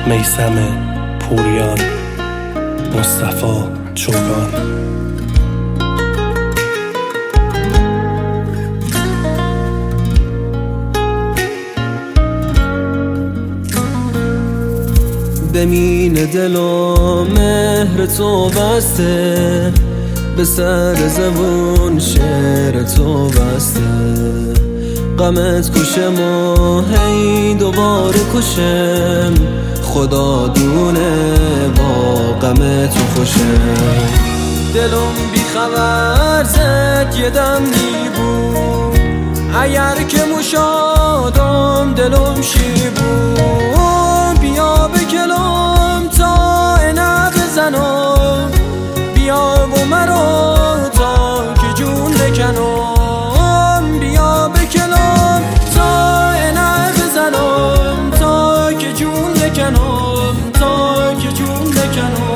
میثم پوریان، مصطفی چوگان. به مین دل و مهر تو بسته، به سر زبون شعر تو بسته. غمت کشم و هی دوباره کشم، خدا دونه با غم تو خوشم. دلم بی خبر زد یه دم میبود، اگر که مشادم دلم شی بود. بیا بکلم تا اینه بزنم، بیا و مرا تا که جون بکنم. بیا بکلم تا اینه بزنم، تا که جون بکنم، تا که جون بکنم.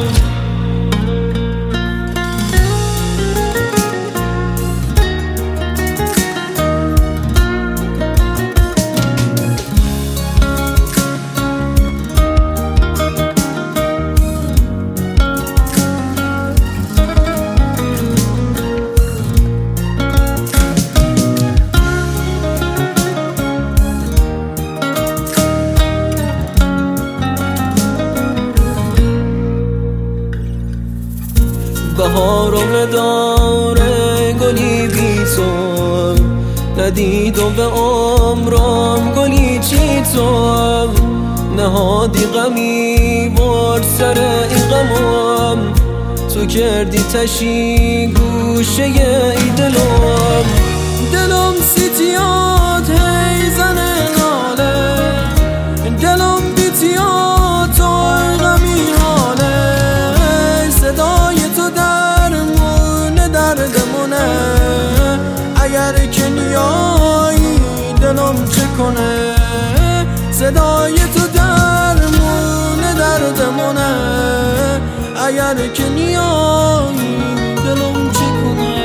بهارم نداره گلی بی تو، ندیدم به عمرم گلی چی تو. نهادی غمی بر سر این غمم، تو کردی تشی گوشه ای دلم. دلم سیتیات هی زنه ناله، دلم بیتیات تو غمی حاله. صدای تو درمون دردمونه، اگر که نیایی دلم چه کنه. صدای تو درمون دردمونه، اگر که نیایی دلم چه کنه.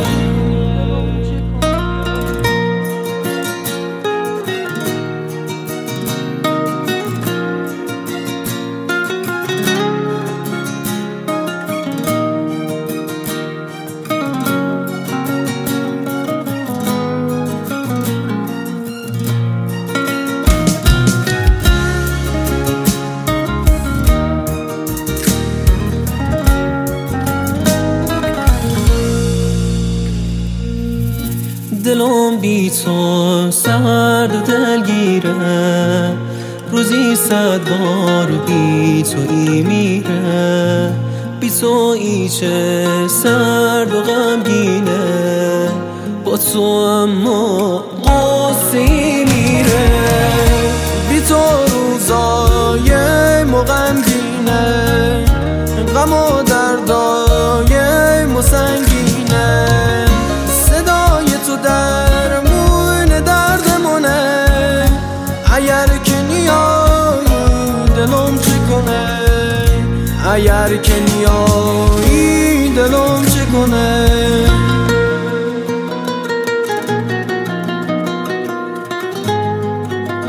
دلم بی تو سرد و دلگیره، روزی 100 بار بی تو ای میره. بی تو ای چه سرد و غمگینه، با تو اما قصه میره. بی تو روزای ما غمگینه، غم و دردای ما سنگینه. تو درمون دردمونه، اگر که نیایی دلم چه کنه. اگر که نیایی دلم چه کنه.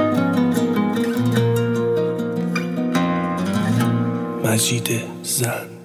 مجید زن.